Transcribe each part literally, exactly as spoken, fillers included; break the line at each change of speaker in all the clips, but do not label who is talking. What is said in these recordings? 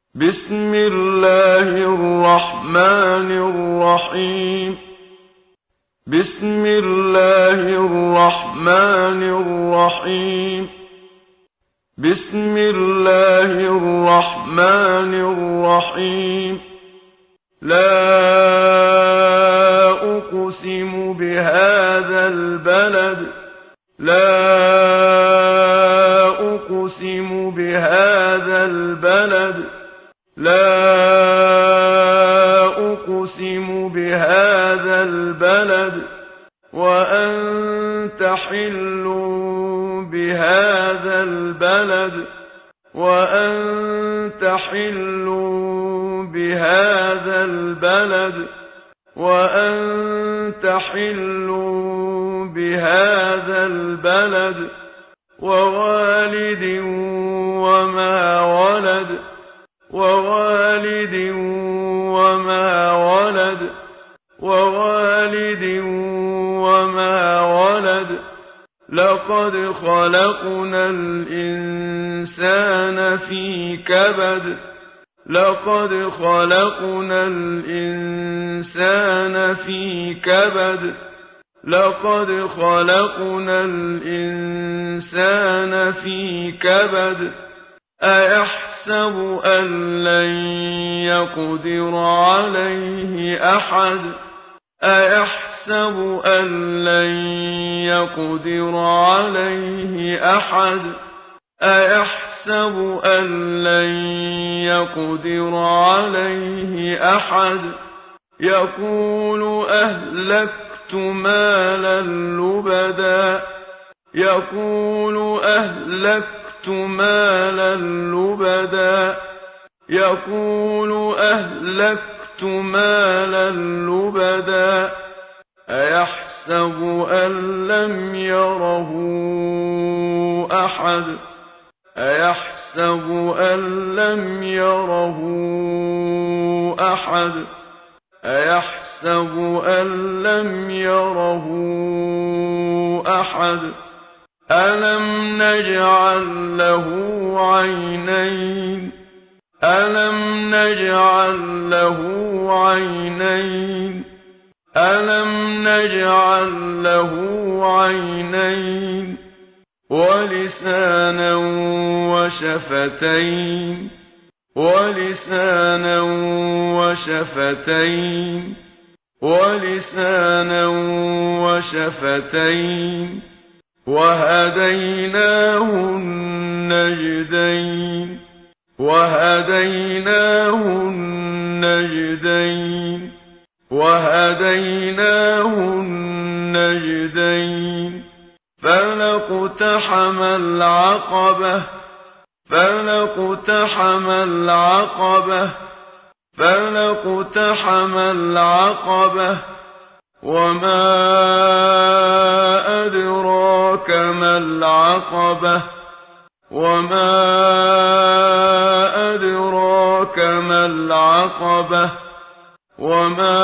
بسم الله الرحمن الرحيم بسم الله الرحمن الرحيم بسم الله الرحمن الرحيم لا أقسم بهذا البلد لا أقسم بهذا البلد لا أقسم بهذا البلد وأنت حل بهذا البلد وأنت حل بهذا البلد وأنت حل بهذا البلد ووالد وما ولد ووالد وما ولد ووالد وما ولد لقد خلقنا الإنسان في كبد لقد خلقنا الإنسان في كبد لقد خلقنا الإنسان في كبد أيحسب أن لن يقدر عليه أحد أيحسب أن لن يقدر عليه أحد أيحسب أن لن يقدر عليه أحد يقول أهلكت مالا لبدا يقول أهلكت مالا لبدا يقول أهلكت مالا لبدا أيحسب أن لم يره أحد أيحسب أن لم يره أحد أيحسب أن لم يره أحد ألم نجعل له عينين ألم نجعل له عينين ألم نجعل له عينين ولسانا وشفتين ولسانا وشفتين ولسانا وشفتين وهديناه النجدين وهديناه النجدين وهديناه النجدين فلاقتحم العقبة فلاقتحم العقبة فلاقتحم العقبة وما أدراك ما العقبة وما أدراك ما العقبة وما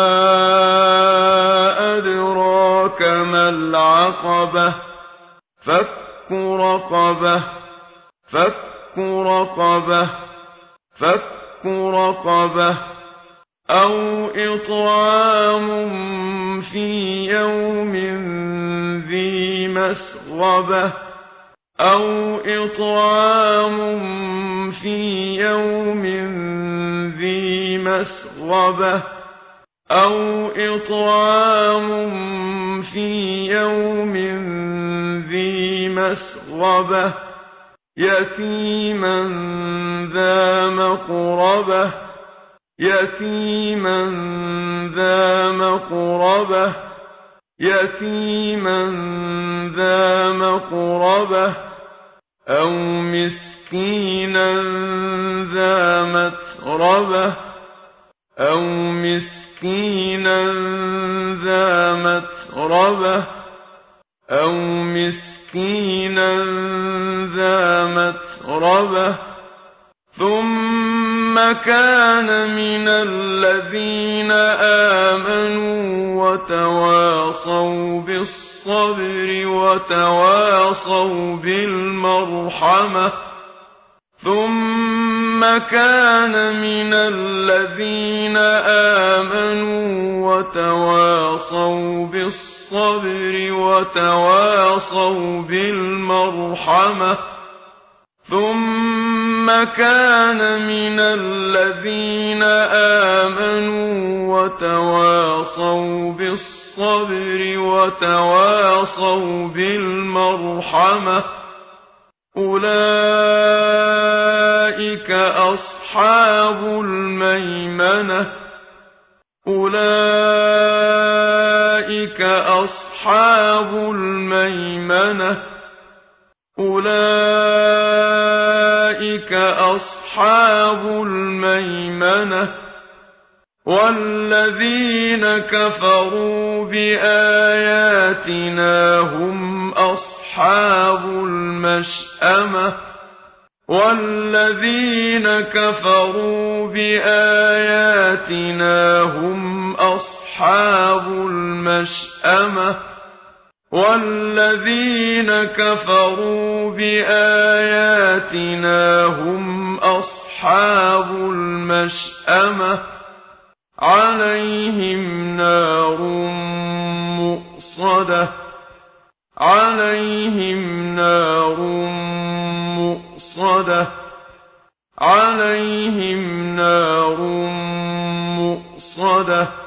أدراك ما العقبة فك رقبة فك رقبة فك رقبة أو إطعام في يوم ذي مسغبة أو إطعام في يوم ذي مسغبة أو إطعام في يوم ذي مسغبة يتيما ذا مقربة يتيما ذا مقربة يتيما ذا مقربة أو مسكينا ذا متربة أو مسكينا ذا متربة أو مسكينا ذا متربة ثم كان من الذين آمنوا وتواصوا بالصبر وتواصوا بالمرحمة ثم ثم كان من الذين آمنوا وتواصوا بالصبر وتواصوا بالمرحمة ثم كان من الذين آمنوا وتواصوا بالصبر وتواصوا بالمرحمة أولئك أصحاب الميمنة أولئك أصحاب الميمنة أولئك أصحاب الميمنة والذين كفروا بآياتنا هم أصحاب المشأمة والذين كفروا بآياتنا هم أصحاب المشأمة والذين كفروا بآياتنا هم أصحاب المشأمة عليهم نار مؤصدة عليهم نار مؤصدة عليهم نار مؤصدة